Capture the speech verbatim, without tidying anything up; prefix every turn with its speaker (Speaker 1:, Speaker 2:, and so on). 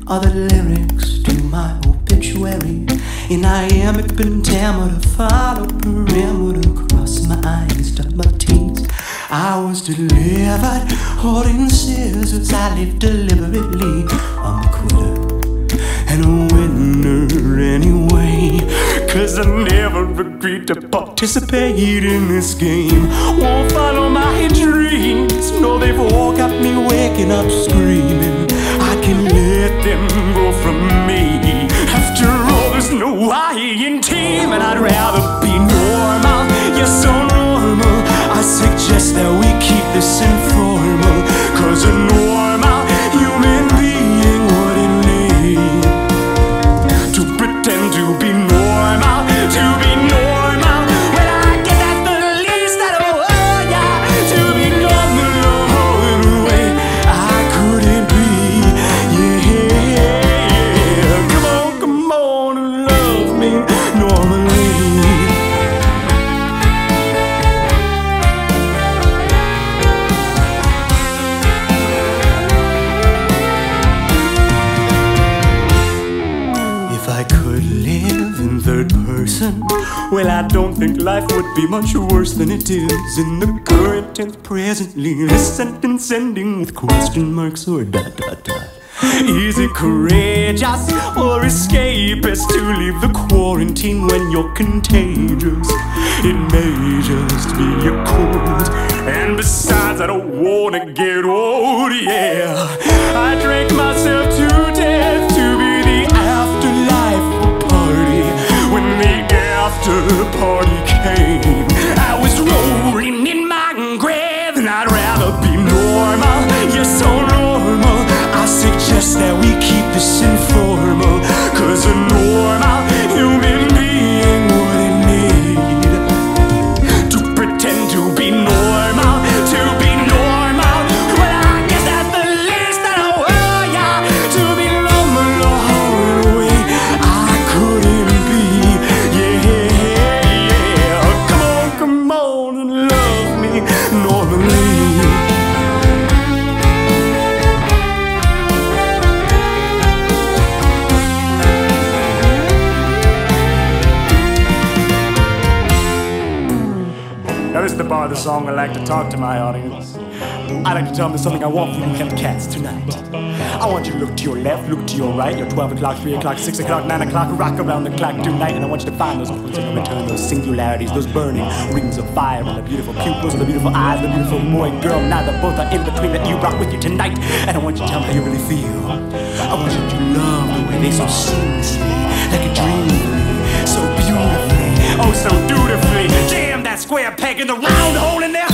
Speaker 1: are the lyrics to my obituary. In iambic pentameter, followed perimeter, cross my eyes, dot my T's. I was delivered, holding scissors. I live deliberately. I'm a quitter and a winner anyway, 'cause I never agreed to participate in this game. Won't follow my dreams. No, they've all got me waking up screaming. I can let them go from me. After all, there's no I in team, and I'd rather be normal. Yes, so normal. I suggest that we keep this informal, 'cause a normal human being wouldn't need to pretend to be normal, to be normal. Well, I guess that's the least I know, oh yeah, to be normal, oh, in a way I couldn't be, yeah. Come on, come on and love me normally. If I could live in third person, well, I don't think life would be much worse than it is in the current tense presently. This sentence ending with question marks or dot dot dot. Is it courageous or escapist to leave the quarantine when you're contagious? It may just be a cold, and besides I don't wanna get old, yeah. I drank myself to death to be the afterlife party. When the after party came, I was rolling in my grave, and I'd rather be normal. You're so normal. I suggest that we keep this informal, 'cause a normal human being wouldn't need to pretend to be normal, to be normal. Well, I guess that's the least I know, oh yeah, to be normal, oh, in a way I couldn't be, yeah, yeah. Come on, come on and love me normally. Now this is the part of the song I like to talk to my audience. I like to tell them there's something I want from you Hellcats tonight. I want you to look to your left, look to your right, your twelve o'clock, three o'clock, six o'clock, nine o'clock, rock around the clock tonight, and I want you to find those points in return, those singularities, those burning rings of fire on the beautiful pupils and the beautiful eyes, the beautiful boy and girl, neither both are in between, that you rock with you tonight, and I want you to tell me how you really feel. I want you to love the way they so seamlessly, like a dream, so beautifully, oh so dutifully, jam that square peg in the round hole in their